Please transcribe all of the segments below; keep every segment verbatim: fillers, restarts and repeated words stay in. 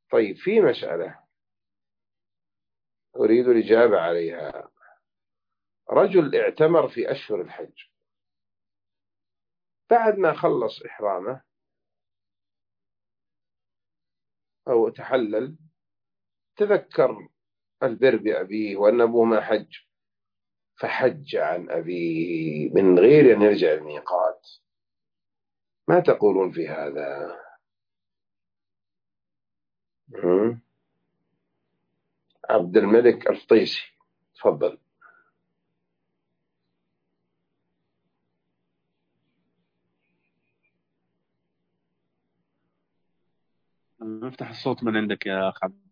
طيب في مسألة أريد الإجابة عليها. رجل اعتمر في أشهر الحج، بعد ما خلص إحرامه أو تحلل تذكر البر بأبيه وأن أبوه ما حج، فحج عن أبيه من غير أن يرجع الميقات. ما تقولون في هذا؟ هم؟ عبد الملك الفطيسي، تفضل. افتح الصوت من عندك يا أخ عبد.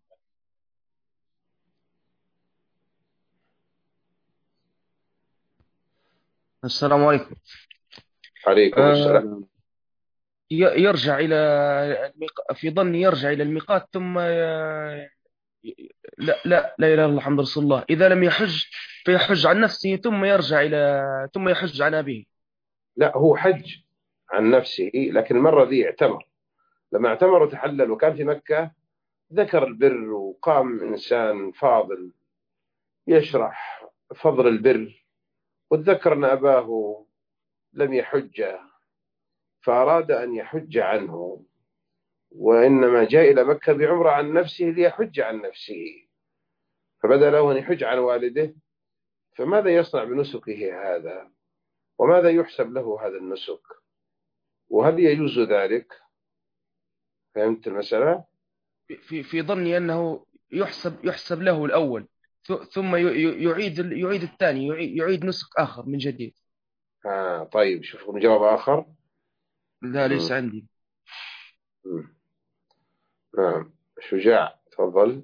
السلام عليكم. عليكم السلام. آه، ي- يرجع إلى الميق... في ظني يرجع إلى الميقات ثم آه، لا لا لا إله إلا الله محمد رسول الله. إذا لم يحج فيحج عن نفسه ثم يرجع إلى ثم يحج عن أبيه. لا، هو حج عن نفسه، لكن المرة دي اعتمر. لما اعتمر وتحلل وكان في مكة ذكر البر، وقام إنسان فاضل يشرح فضل البر، وتذكر أن أباه لم يحج فأراد أن يحج عنه، وإنما جاء إلى مكة بعمرة عن نفسه ليحج عن نفسه، فبدأ له أن يحج عن والده. فماذا يصنع بنسكه هذا؟ وماذا يحسب له هذا النسك؟ وهل يجوز ذلك؟ فهمت المسألة؟ في في ظني أنه يحسب يحسب له الأول، ث- ثم ي- ي- يعيد ال- يعيد الثاني، يعيد, يعيد نسك آخر من جديد. آه طيب، شوف جواب آخر. لا، مم. ليس عندي. مم. نعم، شجاع، تفضل.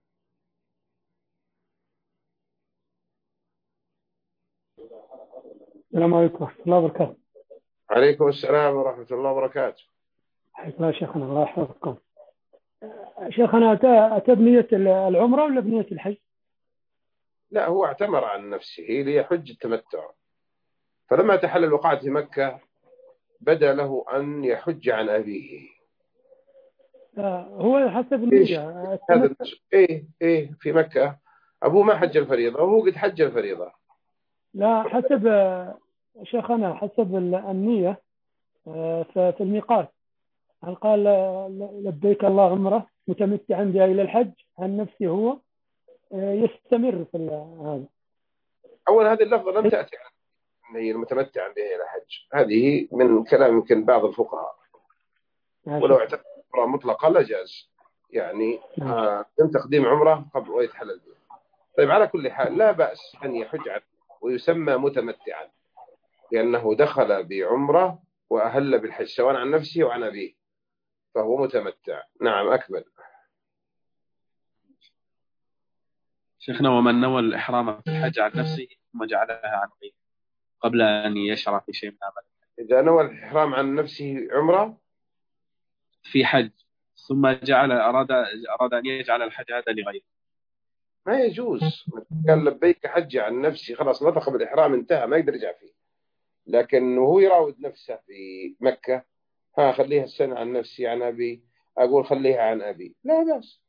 السلام عليكم ورحمة الله وبركاته. عليكم السلام ورحمة الله وبركاته. حياك الله شيخنا، الله يحفظكم. شيخنا، أتى أتى بنية العمرة ولا بنية الحج؟ لا، هو اعتمر عن نفسه ليحج التمتع، فلما تحلل وقعت في مكة بدا له أن يحج عن أبيه. آه، هو حسب إيش النية هذا التمتع. النسك؟ إيه إيه في مكة أبوه ما حج الفريضة وهو قد حج الفريضة. لا، حسب آه، شيخنا حسب ال- النية. آه، ف- في الميقات هل قال آه، لبيك الله عمرة متمتعا بها إلى الحج عن نفسه هو؟ آه، يستمر في ال- هذا. أول هذه اللفظة لم تأتي عن هي المتمتع به إلى حج، هذه من كلام يمكن بعض الفقهاء، يا ولو شيخ. اعتبر عمرة مطلقة لجاز، يعني نعم. آه من تقديم عمرة قبل ويتحلل به. طيب، على كل حال لا بأس أن يحج عنه ويسمى متمتعا، لأنه دخل بعمرة وأهل بالحج سواء عن نفسه وعن أبيه، فهو متمتع. نعم، أكمل. شيخنا، ومن نوى الإحرام في الحج عن نفسه ثم جعلها عن غيره قبل أن يشرع في شيء من عمله. إذا نوى الإحرام عن نفسه عمرة في حج ثم جعل أراد أراد أن يجعل الحج هذا لغيره. ما يجوز. قال لبيك حج عن نفسي، خلاص نطق بالإحرام انتهى، ما يقدر يرجع فيه. لكن وهو يراود نفسه في مكة، ها خليها السنة عن نفسي عن أبي، أقول خليها عن أبي، لا بأس.